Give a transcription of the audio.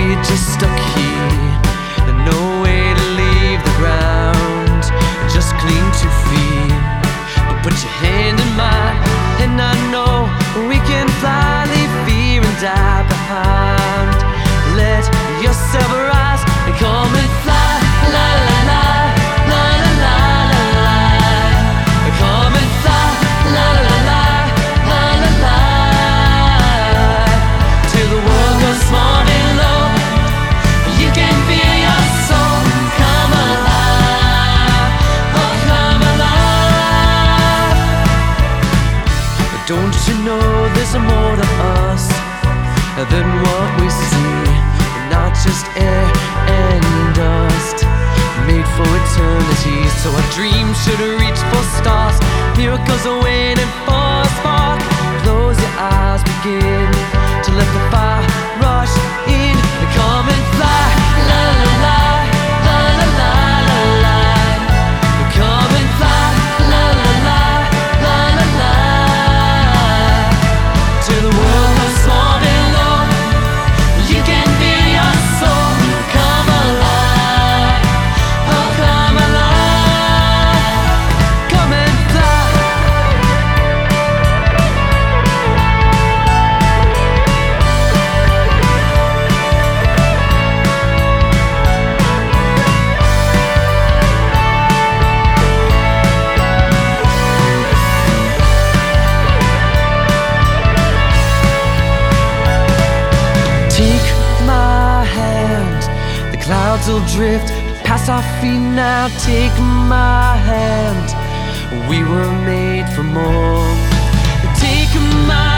we're just stuck here. There's no way to leave the ground, just cling to fear. But put your hand in mine, and I know we can fly, leave fear and die behind. Let yourself rise and come and fly, la la la, la la la la la. Come and fly, la la la, la la la. Till the world goes small and low, you can feel your soul come alive, oh come alive. But don't you know there's more to us than what we see? We're not just air and dust, made for eternity. So our dreams should reach for stars. Miracles are waiting for a spark. Close your eyes, begin to let the fire rush in. Come and fly, la la la, la la la la la. Come and fly, la la la, la la la. Till the world goes small and low, you can feel your soul come alive, oh come alive. Come and fly. Take my hand, the clouds will drift past our feet now. Take my hand, we were made for more. Take my